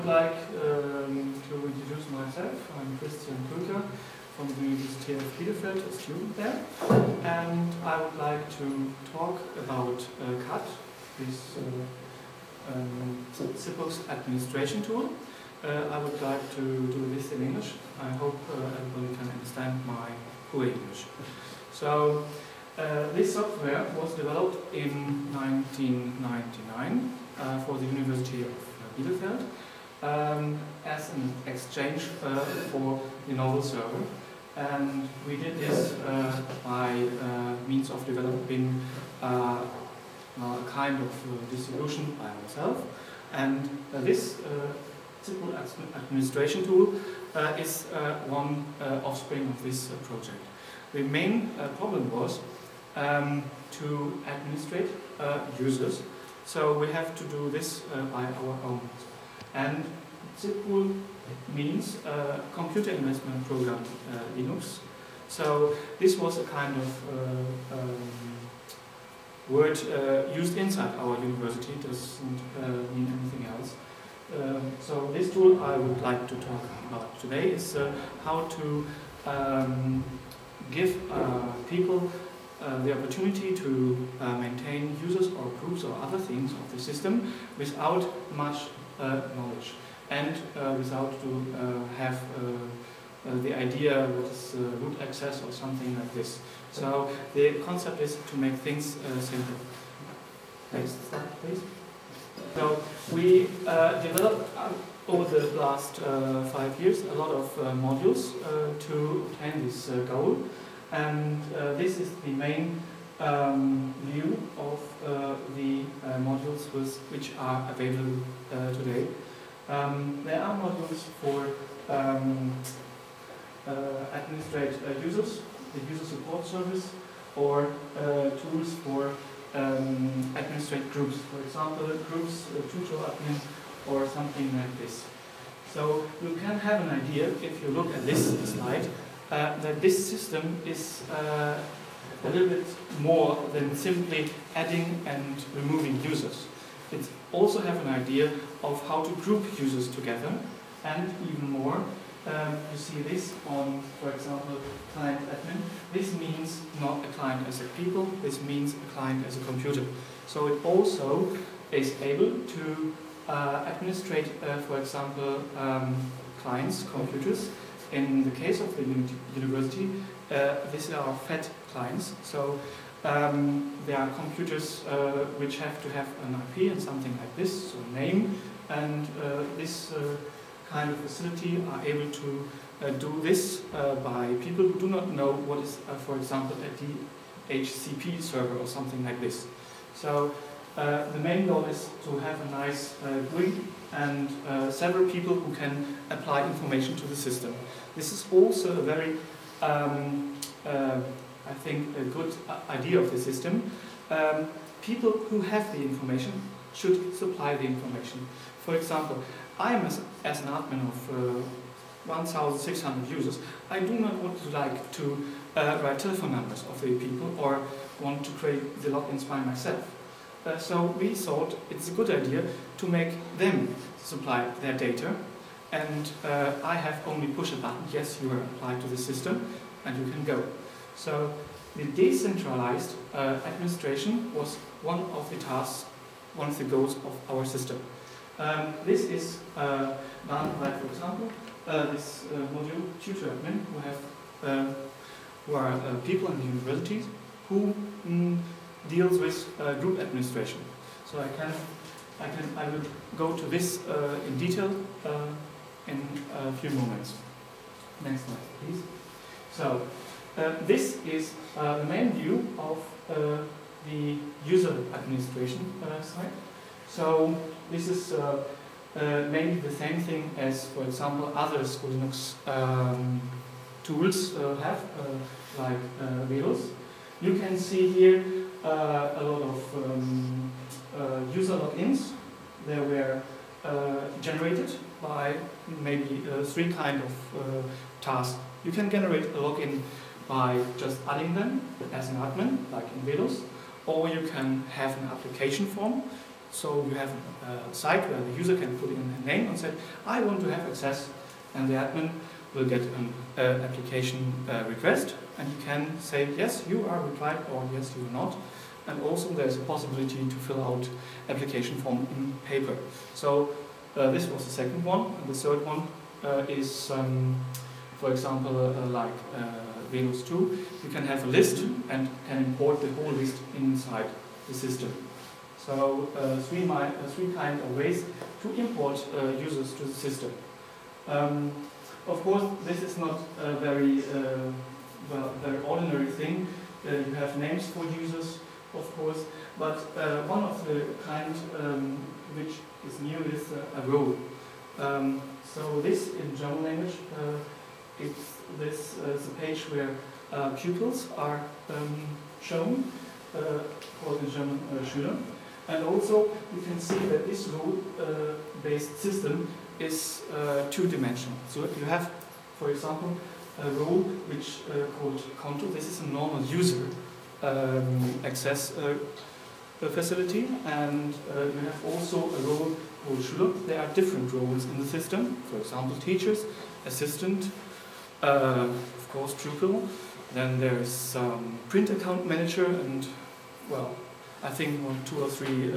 I would like to introduce myself. I'm Christian Kulka from the University of Bielefeld, a student there, and I would like to talk about CAD, this CIPOX administration tool. I would like to do this in English. I hope everybody can understand my poor English. So, this software was developed in 1999 for the University of Bielefeld as an exchange for the novel server, and we did this by means of developing a kind of distribution by ourselves, and this CIPOX administration tool is one offspring of this project. The main problem was to administrate users, so we have to do this by our own. And CIPOL means Computer Investment Program Linux. So this was a kind of word used inside our university, it doesn't mean anything else. So this tool I would like to talk about today is how to give people the opportunity to maintain users or groups or other things of the system without much knowledge and without to have the idea what is root access or something like this. So the concept is to make things simple. Next slide, please. So we developed over the last 5 years a lot of modules to obtain this goal, and this is the main view of the modules which are available today. There are modules for administrate users, the user support service, or tools for administrate groups, for example, groups, tutorial admin, or something like this. So you can have an idea, if you look at this slide, that this system is a little bit more than simply adding and removing users. It also have an idea of how to group users together, and even more, you see this on, for example, client admin. This means not a client as a people, this means a client as a computer. So it also is able to administrate, for example, clients, computers. In the case of the university, these are fat clients. So there are computers which have to have an IP and something like this, so name, and this kind of facility are able to do this by people who do not know what is, for example, a DHCP server or something like this. So the main goal is to have a nice GUI and several people who can apply information to the system. This is also a very, I think, a good idea of the system. People who have the information should supply the information. For example, I am as an admin of 1,600 users. I do not want to like to write telephone numbers of the people or want to create the logins by myself. So we thought it's a good idea to make them supply their data, and I have only push a button, yes, you are applied to the system, and you can go. So the decentralized administration was one of the tasks, one of the goals of our system. This is done by, for example, this module tutor admin, who are people in the universities who deals with group administration. So I will go to this in detail in a few moments. Next slide, please. So this is the main view of the user administration side. So this is mainly the same thing as, for example, other Linux tools have, like Velos. You can see here a lot of user logins. They were generated by maybe 3 kind of tasks. You can generate a login by just adding them as an admin, like in Velos, or you can have an application form So you have a site where the user can put in a name and say, I want to have access, and the admin will get an application request, and you can say, yes, you are replied, or yes, you are not. And also there's a possibility to fill out application form in paper. So this was the second one, and the third one is, for example, like Windows 2, you can have a list and can import the whole list inside the system. So three kind of ways to import users to the system. Of course, this is not a very ordinary thing. You have names for users, of course, but one of the kind which is new is a role. So this in German language, this is a page where pupils are shown, called in German Schüler. And also you can see that this role-based system is two-dimensional. So you have, for example, a role which called Konto. This is a normal user access facility, and you have also a role called Schüler. There are different roles in the system. For example, teachers, assistant, of course, pupil. Then there's print account manager, and well, I think 2 or 3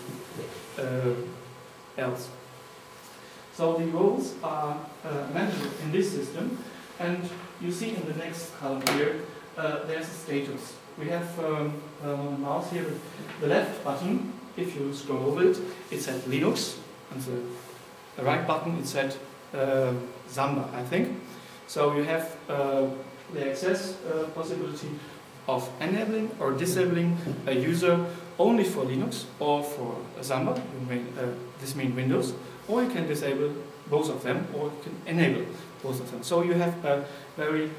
else. So the roles are managed in this system, and you see in the next column here, there's a status. We have a mouse here, the left button, if you scroll over it, it's at Linux, and the right button is at Samba, I think. So you have the access possibility of enabling or disabling a user only for Linux or for Samba, this means Windows, or you can disable both of them, or you can enable both of them. So you have a very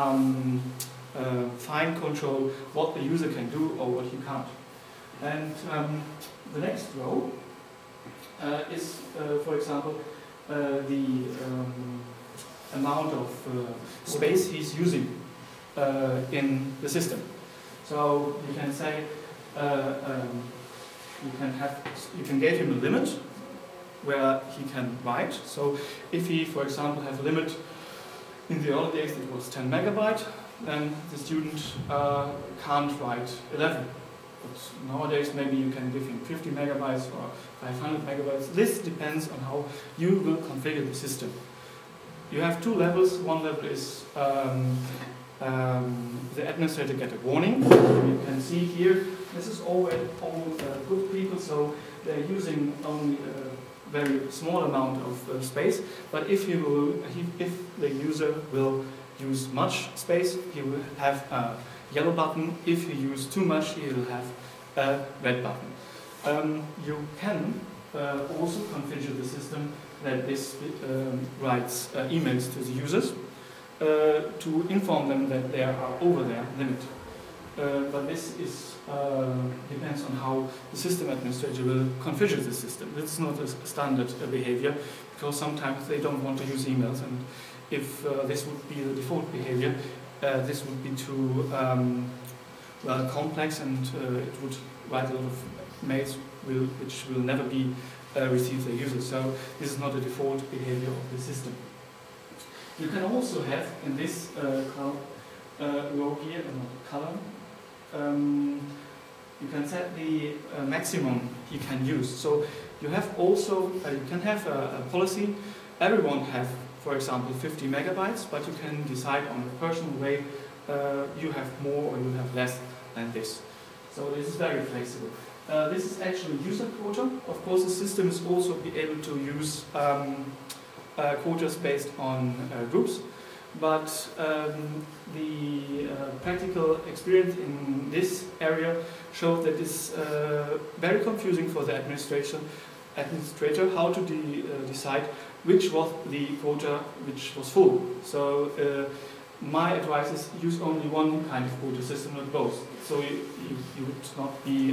fine control what the user can do or what he can't. And the next row is, for example, the amount of space he's using in the system. So you can say you can give him a limit where he can write. So if he, for example, have a limit in the early days it was 10 megabyte, then the student can't write 11. But nowadays maybe you can give him 50 megabytes or 500 megabytes. This depends on how you will configure the system. You have 2 levels. One level is the administrator get a warning. You can see here, this is all good people, so they're using only a very small amount of space. But if the user will use much space, he will have a yellow button. If you use too much, he will have a red button. You can also configure the system that this writes emails to the users to inform them that they are over their limit. But this is depends on how the system administrator will configure the system. It's not a standard behavior, because sometimes they don't want to use emails, and if this would be the default behavior, this would be too well, complex, and it would write a lot of mails which will never be received by users. So this is not a default behavior of the system. You can also have in this row here, column, you can set the maximum you can use. So you have also you can have a policy. Everyone have, for example, 50 megabytes, but you can decide on a personal way. You have more or you have less than this. So this is very flexible. This is actually user quota. Of course, the system is also be able to use quotas based on groups, but the practical experience in this area showed that it's very confusing for the administrator how to decide which was the quota which was full. So my advice is use only one kind of quota system, not both. So you would not be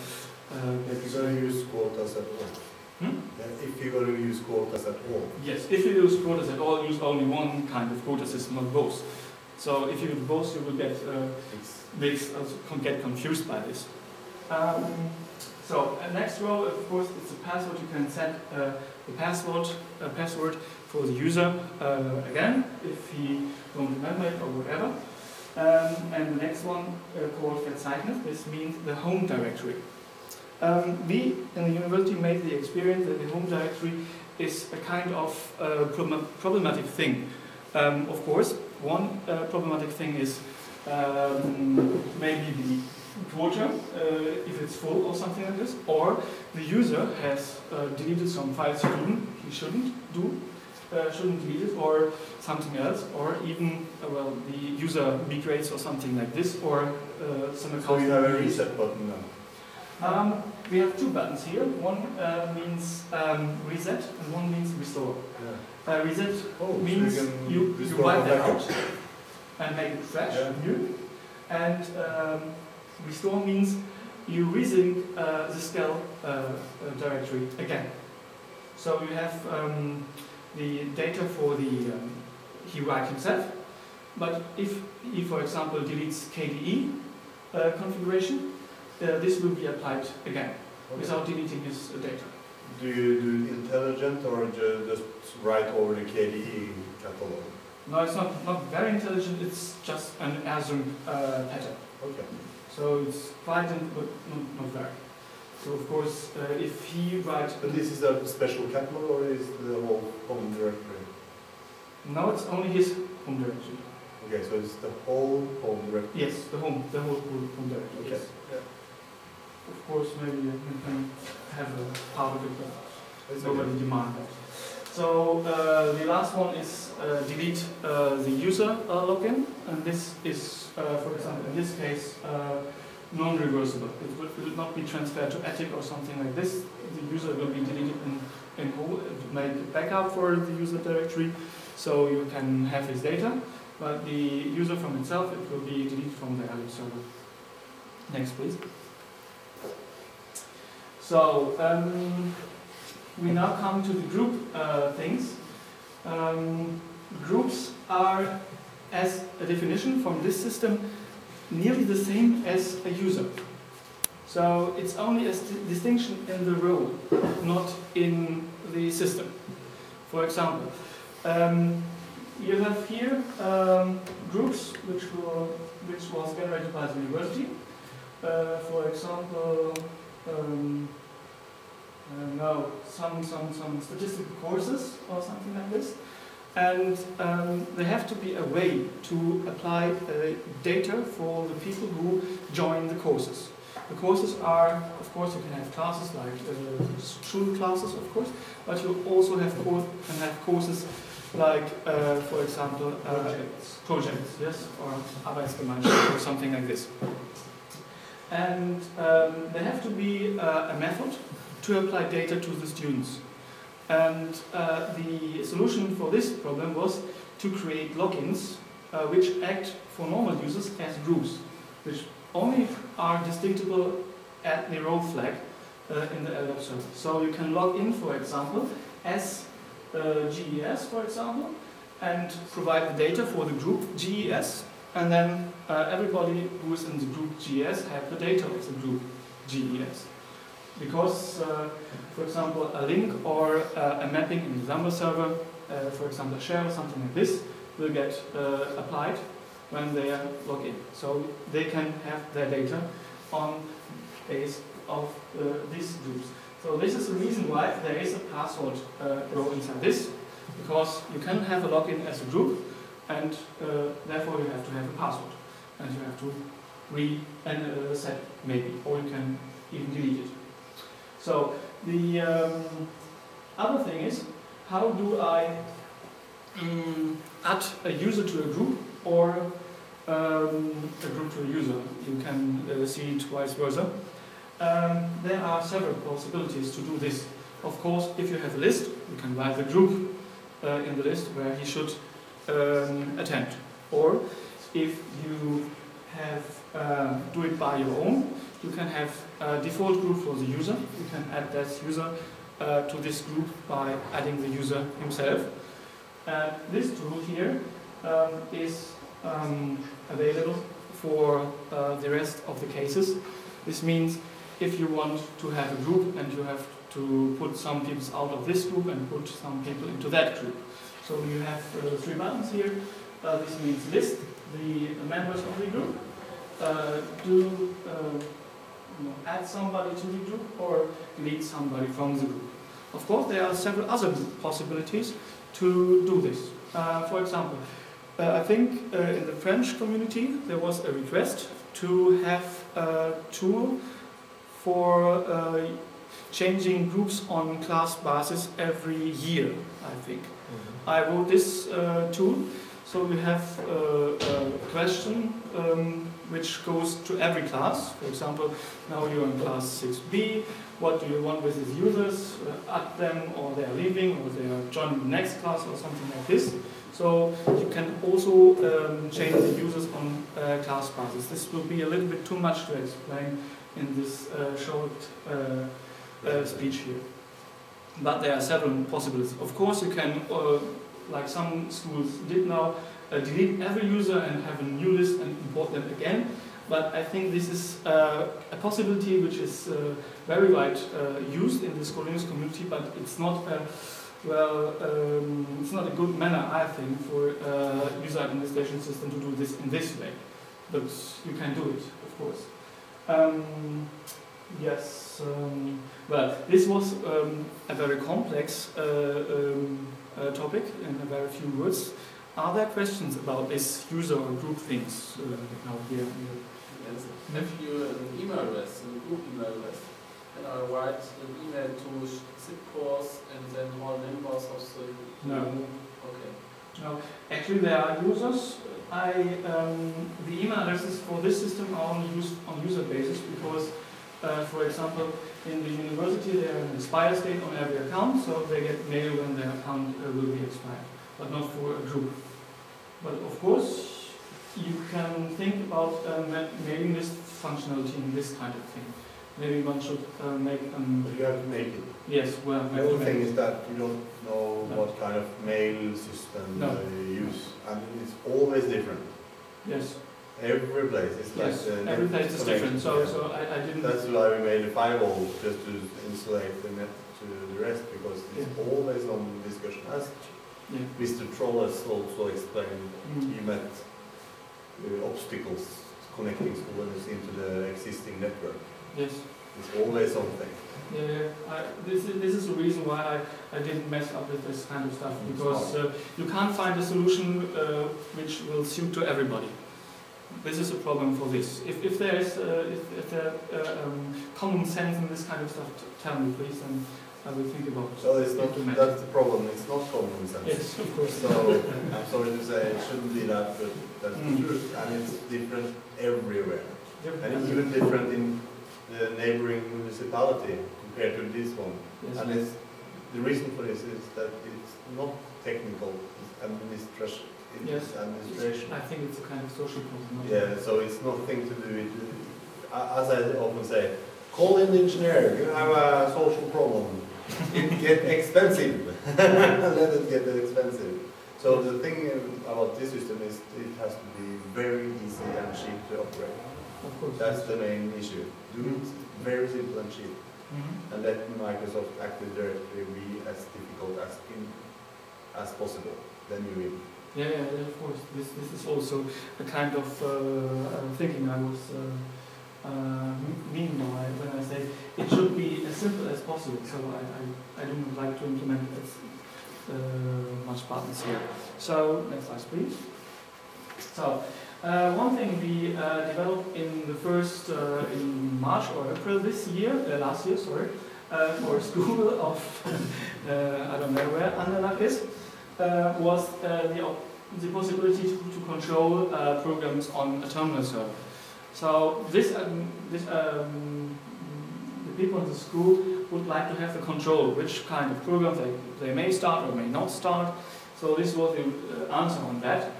if you're going to use quotas at all. If you're going to use quotas at all. Yes, if you use quotas at all, use only one kind of quota system, not both. So if you do both, you will get get confused by this. So next row, of course, it's a password. You can set the password for the user again if he don't remember it or whatever. And the next one called Verzeichnis. This means the home directory. We in the university made the experience that the home directory is a kind of problematic thing. Of course, one problematic thing is maybe the quota, if it's full or something like this, or the user has deleted some files he shouldn't delete it, or something else, or even well, the user migrates or something like this, or some account. So you have a reset button now. We have two buttons here. One means reset and one means restore. Yeah. Reset means so you wipe that out and make it fresh, new. And restore means you resync the SQL directory again. So you have the data for the he writes himself, but if he, for example, deletes KDE configuration, this will be applied again without deleting his data. Do you do it intelligent or just write over the KDE catalog? No, it's not very intelligent. It's just an async pattern. Okay. So it's quite, but not very. So of course, if he writes... But this is a special catalog or is the whole home directory? No, it's only his home directory. Okay, so it's the whole home directory? Yes, the whole home directory. Okay. Yes. Yeah. Of course, maybe you can have a part of it, but nobody demands that. So the last one is delete the user login, and this is, for example, in this case, non-reversible. It will not be transferred to Attic or something like this. The user will be deleted in whole, make a backup for the user directory, so you can have his data, but the user from itself, it will be deleted from the Attic server. Next, please. So, we now come to the group things. Groups are, as a definition from this system, nearly the same as a user. So it's only a distinction in the role, not in the system. For example, you have here groups which was generated by the university. For example, some statistical courses or something like this, and there have to be a way to apply data for the people who join the courses. The courses are, of course, you can have classes like school classes, of course, but you also have courses like, for example, projects, yes, or Arbeitsgemeinschaft or something like this. And there have to be a method to apply data to the students. And the solution for this problem was to create logins which act for normal users as groups, which only are distinctible at the role flag in the LDAP server. So you can log in, for example, as GES, for example, and provide the data for the group GES, and then everybody who is in the group GES have the data of the group GES. Because, for example, a link or a mapping in the Xamarin server, for example, a share or something like this, will get applied when they log in. So they can have their data on base of these groups. So this is the reason why there is a password row inside this, because you can have a login as a group, and therefore you have to have a password, and you have to reset maybe, or you can even delete it. So the other thing is, how do I add a user to a group or a group to a user? You can see it vice versa. There are several possibilities to do this. Of course, if you have a list, you can write the group in the list where he should attend. Or if you have do it by your own, you can have a default group for the user. You can add that user to this group by adding the user himself. This tool here is available for the rest of the cases. This means if you want to have a group and you have to put some people out of this group and put some people into that group. So you have 3 buttons here. This means list the members of the group, add somebody to the group, or delete somebody from the group. Of course, there are several other possibilities to do this. For example, I think in the French community there was a request to have a tool for changing groups on class basis every year, I think. I wrote this tool, so you have a question which goes to every class. For example, now you're in class 6B, what do you want with these users? Add them, or they are leaving, or they are joining the next class, or something like this. So you can also change the users on class basis. This will be a little bit too much to explain in this short speech here. But there are several possibilities. Of course, you can, like some schools did now, delete every user and have a new list and import them again. But I think this is a possibility which is very wide used in the Linux community, but it's not it's not a good manner, I think, for user administration system to do this in this way. But you can do it, of course. Yes. Well, this was a very complex topic in a very few words. Are there questions about this user or group things now here? Yes. Have you an email address, a group email address? And I write an email to SIP course and then all members of the No. Okay. No. Actually, there are users. The email addresses for this system are only used on user basis because, for example, in the university there is an expire date on every account, so they get mail when their account will be expired, but not for a group. But of course, you can think about mailing list functionality in this kind of thing. Maybe one should make But you have to make it. Yes, well, The other thing is that you don't know what kind of mail system you use. I mean, it's always different. Yes. Every place is like yes. Every place is different. So I didn't. That's why we made a firewall just to insulate the net to the rest, because it's always on discussion. As Mr. Troll has also explained, you met obstacles connecting students into the existing network. Yes. It's always something. Yeah, this is the reason why I didn't mess up with this kind of stuff, because you can't find a solution which will suit to everybody. This is a problem for this. If there is common sense in this kind of stuff, tell me please, and I will think about it. So it's not, that's the problem, it's not common sense. Yes, of course. So I'm sorry to say it shouldn't be that, but that's the truth. And it's different everywhere. And it's even different in the neighboring municipality compared to this one. Yes. And it's, the reason for this is that it's not technical, it's administration. Yes. Administration. I think it's a kind of social problem. Yeah, so it's nothing to do with, as I often say, call in the engineer, you have a social problem. It gets expensive. Let it get expensive. So the thing about this system is it has to be very easy and cheap to operate. Of course. That's the main issue. Do it very simple and cheap. And let Microsoft Active Directory be as difficult as possible. Then you win. Yeah, of course. This is also a kind of thinking I was meaning by when I say it should be as simple as possible. So I don't like to implement as much buttons here. So next slide, please. So one thing we developed in the first in March or April this year, last year, sorry, for a school of I don't know where Anderlecht is. Was the possibility to control programs on a terminal server. So the people in the school would like to have the control, which kind of programs they may start or may not start. So this was the answer on that.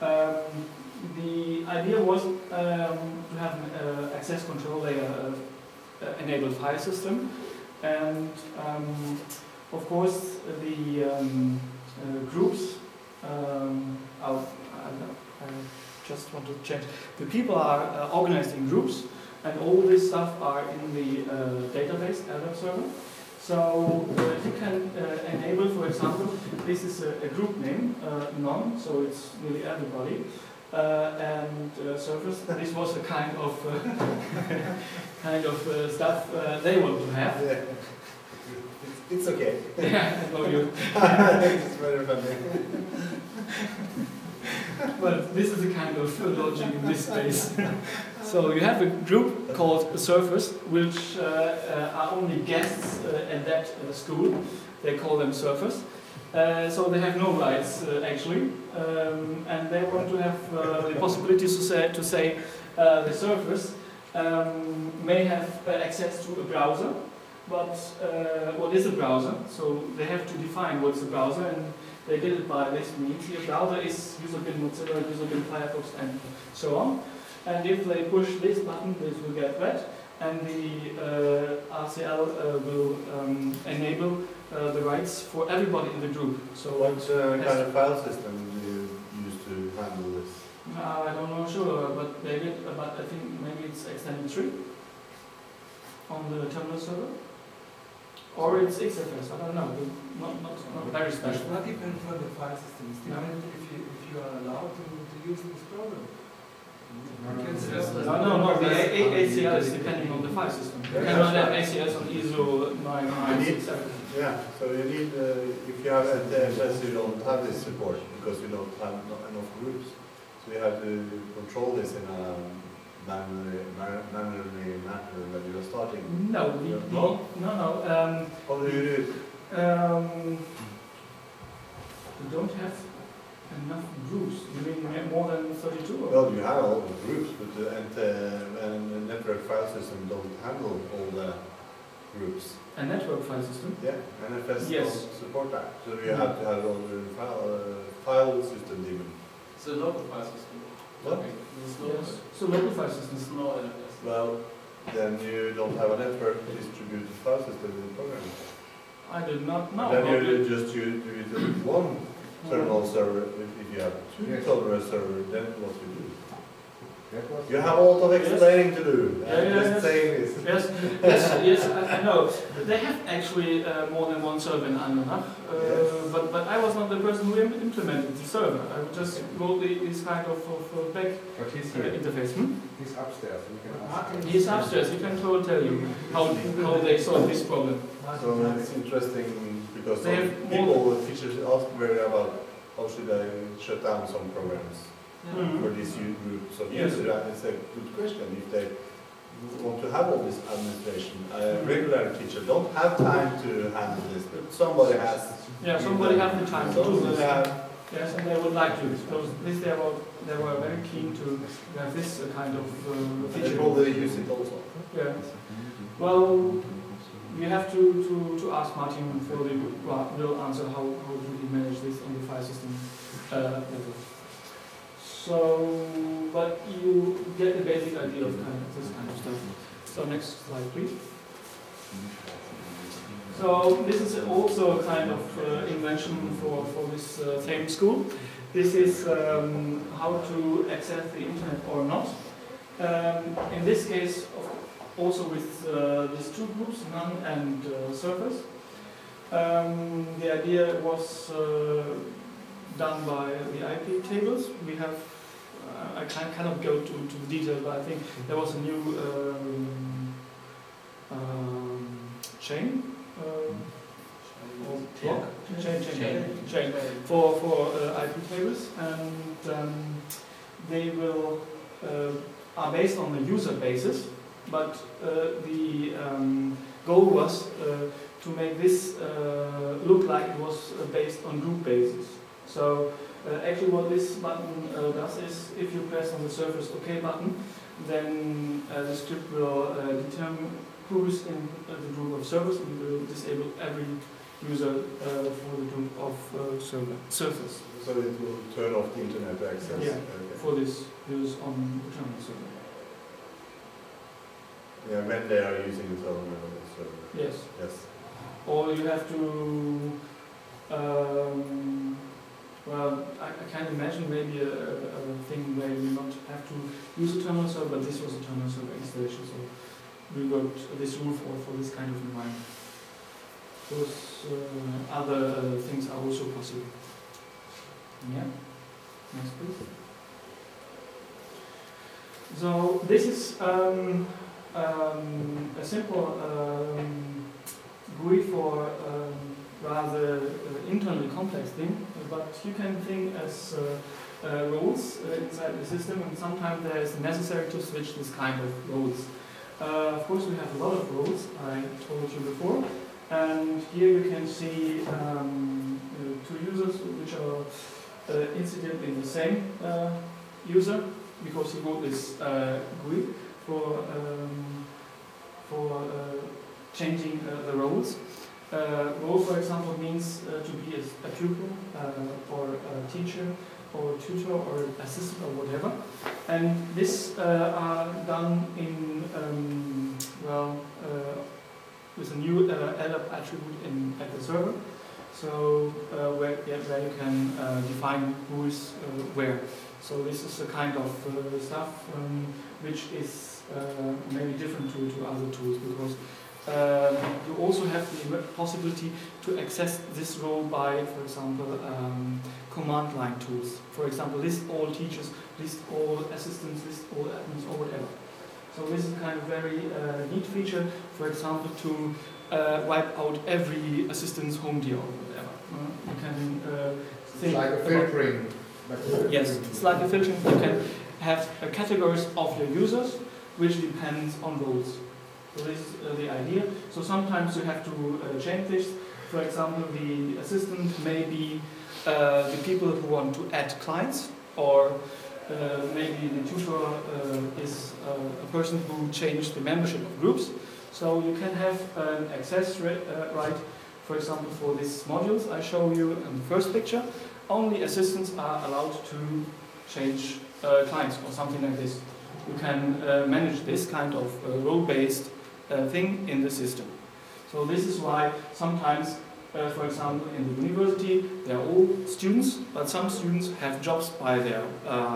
The idea was to have an access control layer enabled file system, and of course the groups, I just want to change. The people are organized in groups, and all this stuff are in the database LDAP server. So you can enable, for example, this is a group name, none, so it's nearly everybody, and Surface. This was a kind of stuff they want to have. Yeah. It's okay. Yeah, I know you. It's very funny. But this is a kind of logic in this space. So you have a group called Surfers, which are only guests at that school. They call them Surfers. So they have no rights actually, and they want to have the possibility to say the Surfers may have access to a browser. But what is a browser? So they have to define what's a browser, and they did it by this means. The browser is user-bin Mozilla, user-bin Firefox, and so on. And if they push this button, this will get read, and the RCL will enable the rights for everybody in the group. So what kind of file system do you use to handle this? I don't know, sure, but maybe, but I think maybe it's extended 3 on the terminal server. Or it's XFS, I don't know, not very special. Not depend on the file system, it's dependent if you are allowed to use this program. No, the ACL is depending on the file system. You cannot have ACLs on ISO 9967. Yeah, so you need, if you have NTFS, you don't have this support because you don't have enough groups. So you have to control this in a manually manner when you are starting. No, no. How do you do it? You don't have enough groups. You mean more than 32? Or? Well, you have all the groups, but the network file system don't handle all the groups. A network file system? Yeah, NFS Yes. don't support that. So you have to have all the file system even. It's a local file system. What? It's local. Yes. So local file systems. It's no LFS. Well, then you don't have a network distributed file system in the program. I did not know. Then about you it. just use one terminal server. If you have two terminal servers, then what you do? You have a lot of explaining to do. I'm just saying this. Yes, I know. They have actually more than one server in Andernach, but I was not the person who implemented the server. I just wrote this kind of back interface. He's upstairs. We can ask. He's upstairs. He can tell you how they solve this problem. So it's interesting because They some have people, teachers ask very about how should I shut down some programs for these groups of Yes. users. And it's a good question if they want to have all this administration. A regular teacher don't have time to handle this, but somebody has. Yeah, somebody has the time to do Somebody this. have. Yes, and they would like to, because this they were very keen to have this kind of They feature. probably use it also. Yeah. Well, we have to ask Martin for the real answer how do we manage this on the file system level. So, but you get the basic idea of this kind of stuff. So next slide, please. So this is also a kind of invention for this same school. This is how to access the internet or not. In this case, also with these two groups, none and servers. The idea was done by the IP tables. We have, I cannot go to the detail, but I think there was a new chain. Or block? Chain for IP tables, and they will are based on the user basis, but the goal was to make this look like it was based on group basis. So actually what this button does is, if you press on the Surface OK button, then the script will determine who is in the group of servers, and will disable every user for the group of servers. So it will turn off the internet access. Yeah, Okay. for this use on the terminal server. Yeah, when they are using the terminal server. Yes. Yes. Or you have to, well, I can imagine maybe a thing where you not have to use a terminal server, but this was a terminal server installation, so we got this rule for this kind of environment. Those other things are also possible. Yeah. Next, please. So this is a simple GUI for rather internally complex thing, but you can think as roles inside the system, and sometimes there is necessary to switch this kind of roles. Of course, we have a lot of roles, I told you before, and here you can see two users which are incident in the same user, because he wrote this GUI for changing the roles. Role, for example, means to be a pupil or a teacher or tutor or assistant or whatever. And this are done in, with a new LDAP attribute at the server. So where you can define who is where. So this is a kind of stuff which is maybe different to other tools, because you also have the possibility to access this role by, for example, command line tools. For example, list all teachers, list all assistants, list all admins, or whatever. So this is a kind of very neat feature, for example, to wipe out every assistant's home dir or whatever. You can think like a filtering. Yes, it's like a filtering. You can have categories of your users, which depends on roles. So this is the idea. So sometimes you have to change this. For example, the assistant may be the people who want to add clients, or maybe the tutor is a person who changed the membership of groups. So you can have an access right, for example, for these modules I show you in the first picture. Only assistants are allowed to change clients or something like this. You can manage this kind of role-based thing in the system. So this is why sometimes, for example, in the university, they are all students, but some students have jobs by their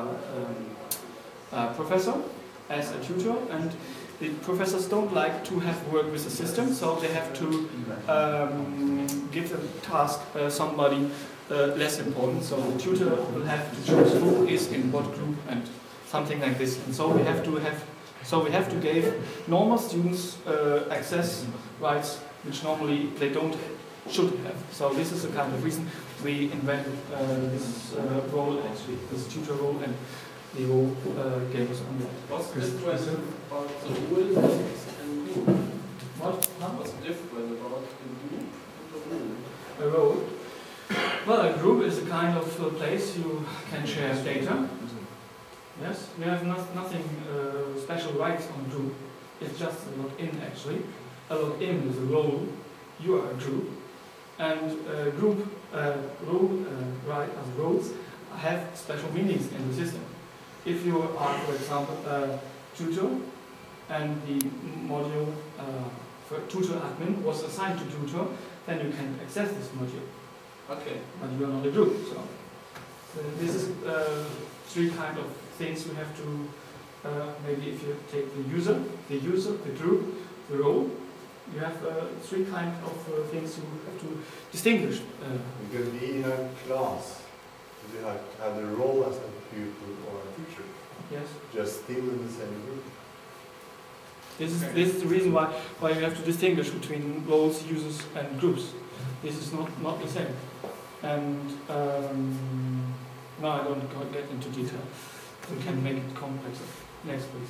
professor as a tutor, and the professors don't like to have work with the system, so they have to give a task somebody less important. So the tutor will have to choose who is in what group and something like this. And so we have to give normal students access rights which normally they should have. So this is the kind of reason we invented this role, actually, this tutor role, and the role gave us on that. What's different about the rule and group? What's different about the group and the rule? A role. Well, a group is a kind of place you can share data. Yes, you have nothing special rights on a group. It's just a login, actually. A login is a role. You are a group, and group right as roles have special meanings in the system. If you are, for example, a tutor, and the module for tutor admin was assigned to tutor, then you can access this module. Okay. But you are not a group, so this is three kind of things we have to. Maybe if you take the user, the group, the role, you have three kind of things you have to distinguish. You can be in a class. You have the role as a pupil or a teacher. Yes. Just still in the same group. This is the reason why you have to distinguish between roles, users, and groups. This is not the same. And no, I don't get into detail. We can make it complex. Next, please.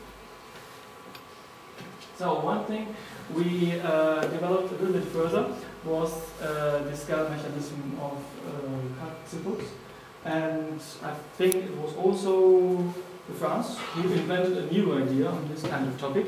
So one thing we developed a little bit further was the scale mechanism of Katzibus. And I think it was also France who invented a new idea on this kind of topic.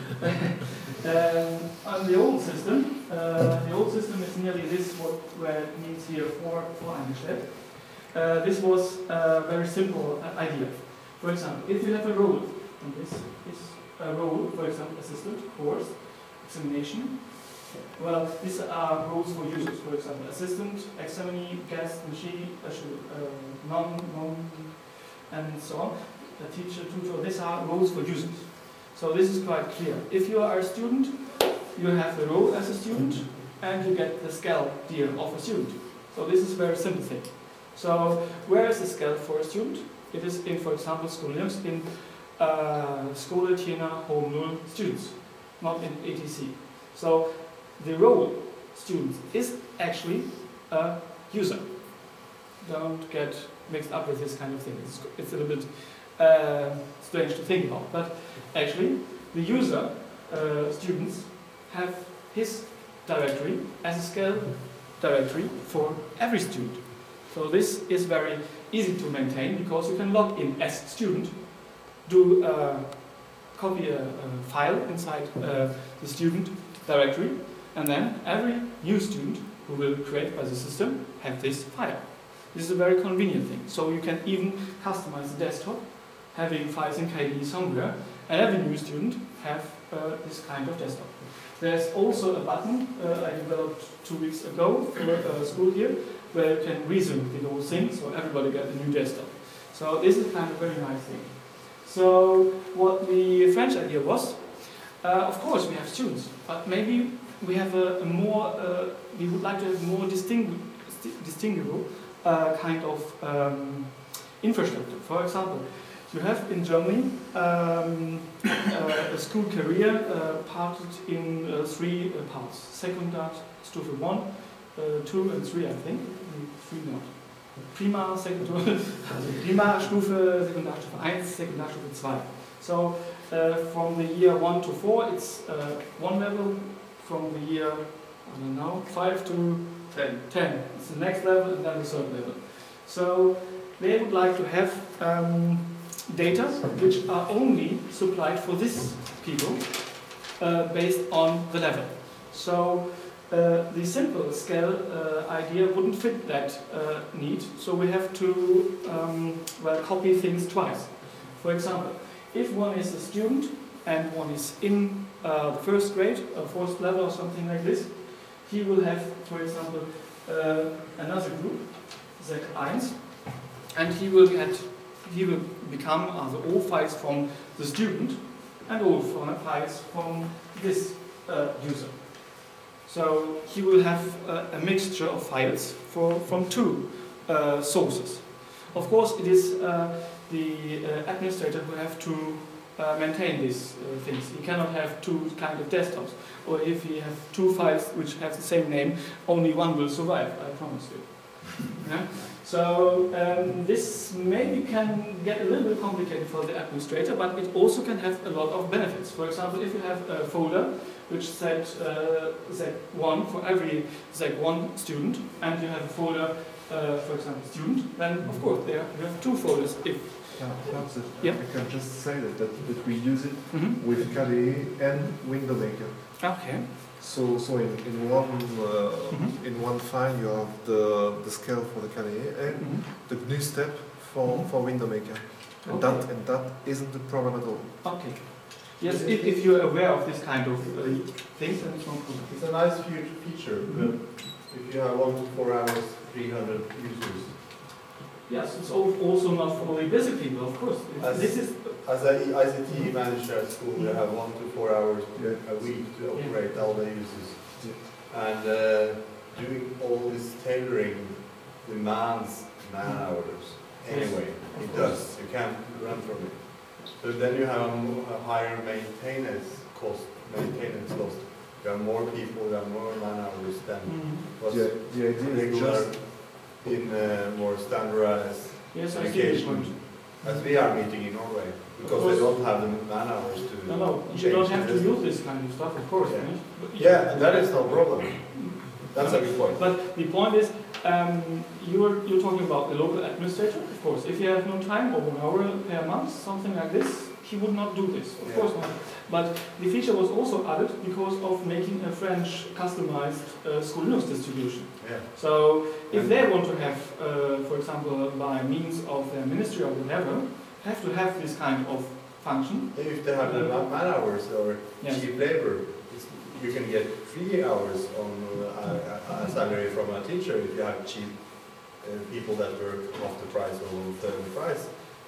On the old system is nearly this, where it means here voreingestellt. This was a very simple idea. For example, if you have a role, and this is a role, for example, assistant, course, examination. Well, these are roles for users, for example, assistant, examinee, guest, machine, non, and so on. a teacher, tutor. These are roles for users. So this is quite clear. If you are a student, you have the role as a student, and you get the scale deal of a student. So this is a very simple thing. So where is the scale for a student? It is in, for example, School Linux in Skole Tjener Home 0 students, not in ATC. So the role student is actually a user. Don't get mixed up with this kind of thing. It's a little bit strange to think about, but actually the user students have his directory as a scale directory for every student. So this is very easy to maintain because you can log in as student, copy a file inside the student directory, and then every new student who will create by the system have this file. This is a very convenient thing. So you can even customize the desktop, having files in KDE somewhere, and every new student have this kind of desktop. There's also a button I developed 2 weeks ago for school here, where you can resume the whole thing, so everybody gets a new desktop. So this is kind of a very nice thing. So what the French idea was, of course we have students, but maybe we have a more, we would like to have more distinguishable kind of infrastructure. For example, you have in Germany a school career parted in 3 parts. Sekundarstufe 1, 2 and 3, I think. 3 not. Prima, Primarstufe, Sekundarstufe 1, Sekundarstufe 2. So from the year 1 to 4 it's 1 level, from the year, I don't know, 5 to 10. It's the next level and then the third level. So they would like to have data which are only supplied for these people based on the level. So the simple scale idea wouldn't fit that need, so we have to copy things twice. For example, if one is a student and one is in the first grade, or fourth level or something like this, he will have, for example, another group, Z1, and he will become all files from the student and all files from this user. So he will have a mixture of files from 2 sources. Of course, it is the administrator who have to maintain these things. He cannot have 2 kind of desktops, or if he have 2 files which have the same name, only one will survive, I promise you. Yeah? So this maybe can get a little bit complicated for the administrator, but it also can have a lot of benefits. For example, if you have a folder which said Z1 for every Z1 student, and you have a folder, for example, student, then of course there you have 2 folders. Perhaps Yeah. I can just say that we use it with KDE and Window Maker. Okay. So in one file you have the scale for the KDE and the GNU step for Window Maker. And that isn't a problem at all. Okay. Yes, if you're aware of this kind of things, then it's not good. It's a nice feature. If you have 1 to 4 hours, 300 users. Yes, it's also not for only busy people, of course. As an ICT manager at school, you have 1 to 4 hours a week to operate all the users. And doing all this tailoring demands man hours. Anyway, it does. You can't run from it. So then you have a higher maintenance cost. You have more people, you have more man hours than what's the idea is just in more standardized communication, as we are meeting in Norway, because they don't have the man hours to. No, you don't have to use this kind of stuff, of course. Yeah, and that is no problem. That's a good point. But the point is, you're talking about the local administrator, of course. If you have no time or 1 hour per month, something like this, he would not do this, of course not. But the feature was also added because of making a French customized School Linux distribution. Yeah. So if they want to have, for example, by means of their ministry or whatever, have to have this kind of function. If they have the man hours or cheap labor, you can get 3 hours on a salary from a teacher if you have cheap people that work half the price or third the price.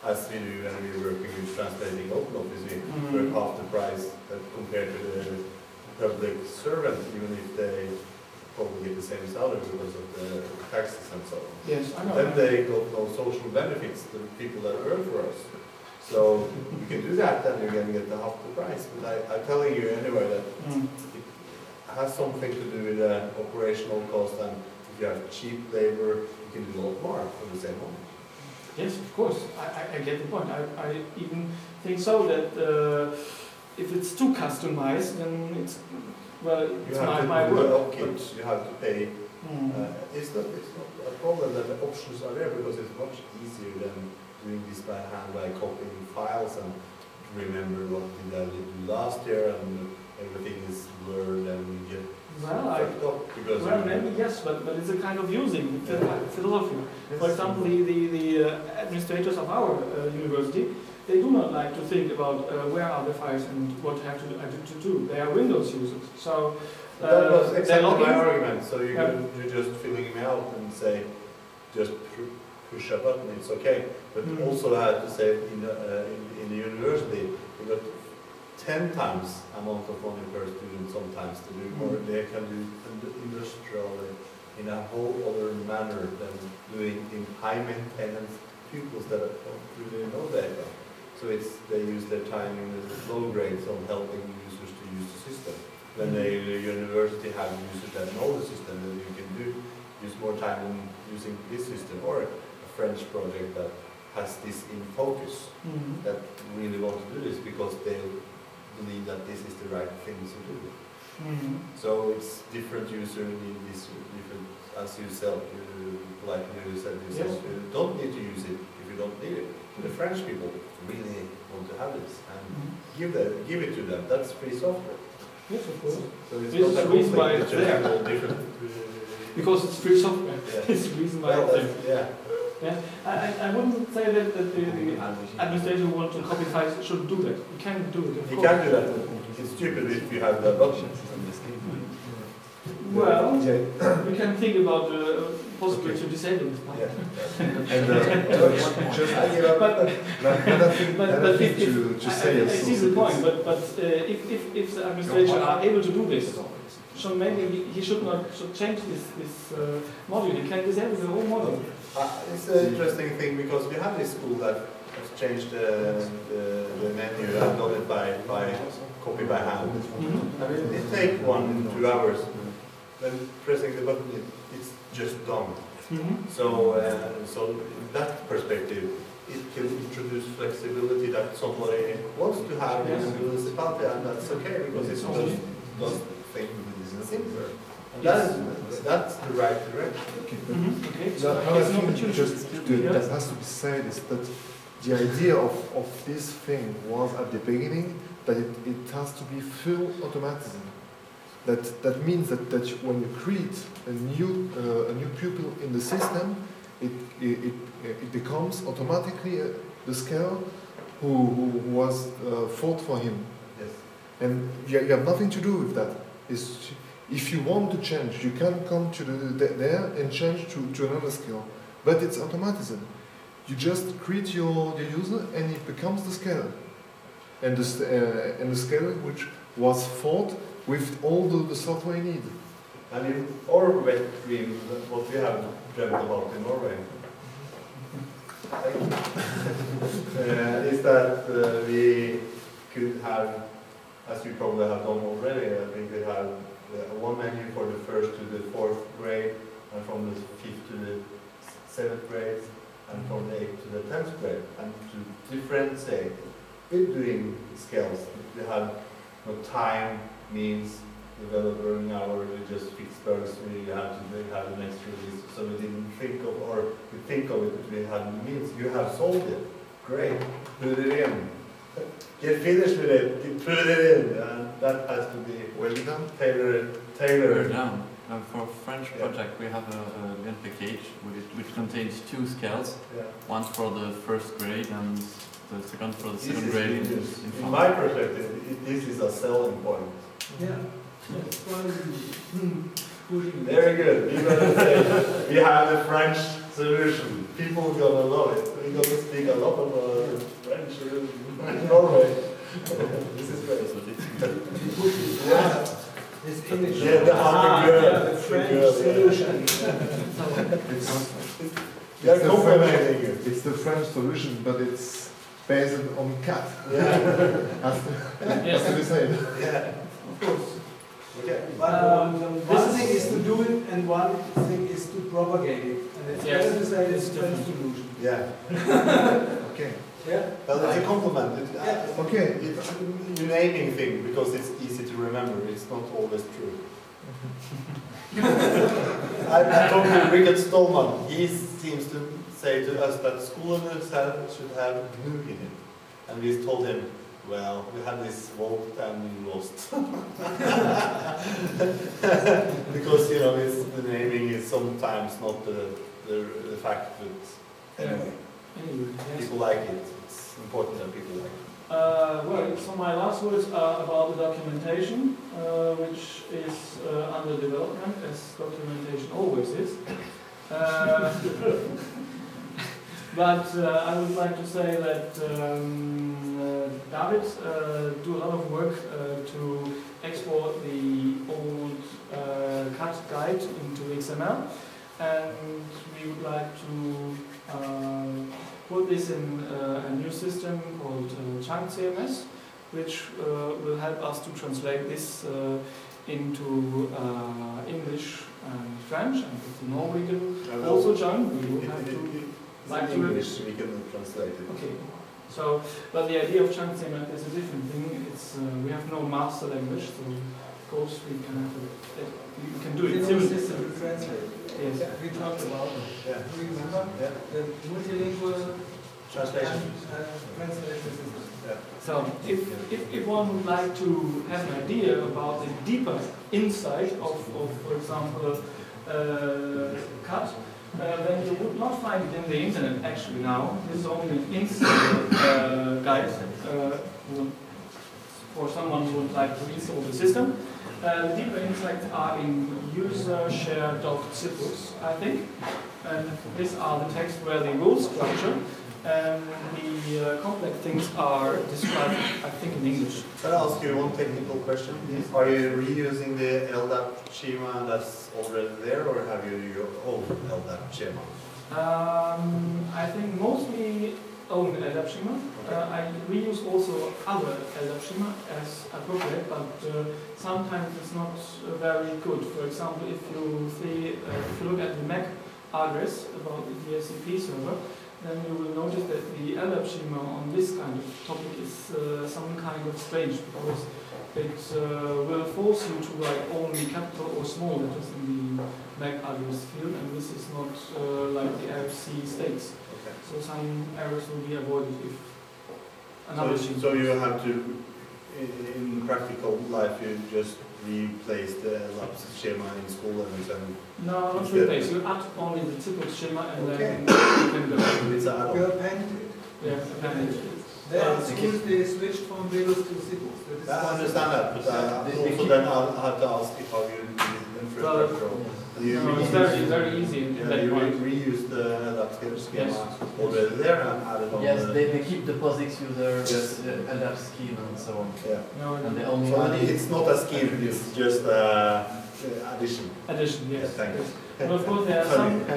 as we do when we're working with translating OpenOffice, we work half the price compared to the public servant, even if they probably get the same salary because of the taxes and so on. Yes, I know. Then they got no social benefits, the people that work for us. So you can do that, then you're going to get the half the price. But I'm telling you anyway that it has something to do with the operational cost, and if you have cheap labor, you can do a lot more for the same money. Yes, of course. I get the point. I even think so that if it's too customized, then it's, well, it's my work. You have to pay. It's not a problem that the options are there, because it's much easier than doing this by hand, by copying files and remember what did I do last year, and everything is blurred and you get fucked up because maybe yes, but it's a kind of using philosophy. For example, the administrators of our university, they do not like to think about where are the files and what have to do. They are Windows users, so that was exactly my argument. So you're just filling me out and say just push a button, it's okay. But also I had to say in the university we got 10 times amount of money per student sometimes to do more. They can do industrially in a whole other manner than doing in high maintenance pupils that don't really know data. So they use their time in the low grades on helping users to use the system. When the university have users that know the system, then you can use more time in using this system, or a French project that has this in focus, that really want to do this because they believe that this is the right thing to do. So it's different user need this different, as you said, like you said yourself, you don't need to use it if you don't need it. The French people really want to have this, and give it to them. That's free software. Yes, of course. So it's this not is a the reason why conflict, it's there. different. Because it's free software. Yeah. It's the reason why it's there. Yeah. I wouldn't say that the administrator who wants to copy files should do that. You can do it, of You course. can do that. It's stupid if you have that option. Well, we can think about the possibility to disable this part. And just another thing to say I see the point, but if the administration are able to do this, so maybe he should change this module. He can disable the whole module. It's an interesting thing because we have this school that has changed the menu and done it by copy by hand. I mean, it takes 1 to 2 hours. Then pressing the button, it's just done. So in that perspective, it can introduce flexibility that somebody wants to have in a municipality, and that's okay because it's just does things simpler. And that's the right direction. Okay. So that has to be said is that the idea of this thing was at the beginning that it has to be full automatism. That means that when you create a new pupil in the system, it becomes automatically the scale who was fought for him. Yes. And you have nothing to do with that. If you want to change, you can come to there and change to another scale. But it's automatism. You just create your user and it becomes the scale. And the scale which was fought with all the software you need. And in our wet dream, what we have dreamt about in Norway, is that we could have, as you probably have done already, we could have one menu for the 1st to the 4th grade, and from the 5th to the 7th grade, and from the 8th to the 10th grade, and to differentiate with doing scales. We have no time, means, developer an hour, we just fix bugs, we have to have the next release, so we didn't think of, or we think of it, but we had means. You have solved it. Great. Put it in. Get finished with it. Put it in. And that has to be well done. Tailored. Down. For French project, we have a Lean package which contains 2 scales. One for the 1st grade and the second for the 2nd grade. In my perspective, this is a selling point. Yeah. Very good. We have the French solution. People are gonna love it. We're gonna speak a lot of French in Norway. This is great. Yeah. This English. Yeah, the hungry girl. The French girl, solution. We are complimenting you. It's the French solution, but it's based on cat. Yeah. Has to be said. Yeah. Of course. Okay. But one thing is to do it, and one thing is to propagate it. And it's Yes, better to say it's it's a French different. solution. Yeah. Okay. Yeah. Well, it's a compliment. Okay. It's a naming thing because it's easy to remember. It's not always true. I talked to Richard Stallman. He seems to say to us that school should have GNU in it. And we told him, well, we had this vote and we lost. Because, you know, the naming is sometimes not the fact, but anyway, Anyway, yes. people like it. It's important that people like it. Well, so my last words are about the documentation, which is under development, as documentation always is. But I would like to say that David do a lot of work to export the old CAD guide into XML, and we would like to put this in a new system called Chunk CMS, which will help us to translate this into English and French and into Norwegian. Also, John, we will have to. Like English, we can translate it. Okay. So, but the idea of Chunk CMS is a different thing. It's we have no master language, so of course we can do it. It's a system to translate. Yes. We talked about it. Yeah. Do you remember? Yeah. The multilingual Translation. translation system. Yeah. So, if one would like to have an idea about the deeper insight of for example, CAD, then you would not find it in the internet actually now. This is only an instant guide for someone who would like to install the system. The deeper insights are in user share doc.zipbooks, I think. And these are the text where the rule structure and the complex things are described, I think, in English. Can I ask you one technical question? Yes. Are you reusing the LDAP schema that's already there, or have you your own LDAP schema? I think mostly own LDAP schema. I reuse also other LDAP schema as appropriate, but sometimes it's not very good. For example, if you see, if you look at the MAC address about the DHCP server, then you will notice that the LDAP schema on this kind of topic is some kind of strange, because it will force you to write only capital or small letters in the MAC address field, and this is not like the RFC states. Okay. So some errors will be avoided if another schema. So you have to, in practical life, you just replace the LDAP schema in school and then... No, not instead- replace. You add only the typical schema and Okay. then you can go. It's an We add-on. append it. Yeah, append it. There, schools, they switched from Windows to Zipbooks. That is I understand that, but They also keep- then I'll have to ask if you use infrastructure. You No, it's reuse- very easy in Yeah, that you point. reuse the LDAP schema Yes. already there and add it on Yes, the... they keep the POSIX user, Yes. LDAP scheme and so on. Yeah. No, And they only So add it. it's not a scheme, it's just addition. addition, yes. Thank you. Yes. But of course, there are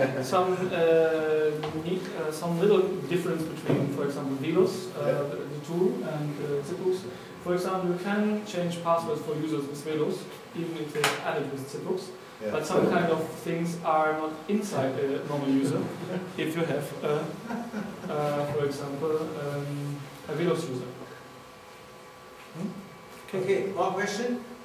some little difference between, for example, Velos, the tool, and Zipbooks. For example, you can change passwords for users with Velos, even if they're added with Zipbooks. Yeah. But some kind of things are not inside a normal user. If you have, for example, a Velos user. Okay, more question?